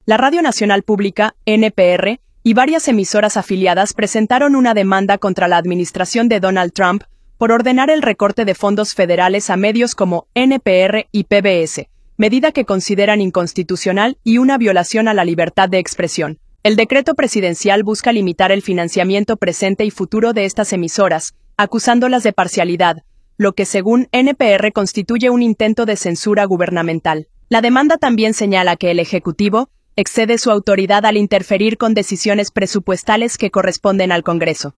La Radio Nacional Pública, NPR, y varias emisoras afiliadas presentaron una demanda contra la administración de Donald Trump por ordenar el recorte de fondos federales a medios como NPR y PBS, medida que consideran inconstitucional y una violación a la libertad de expresión. El decreto presidencial busca limitar el financiamiento presente y futuro de estas emisoras, acusándolas de parcialidad, lo que según NPR constituye un intento de censura gubernamental. La demanda también señala que el Ejecutivo excede su autoridad al interferir con decisiones presupuestales que corresponden al Congreso.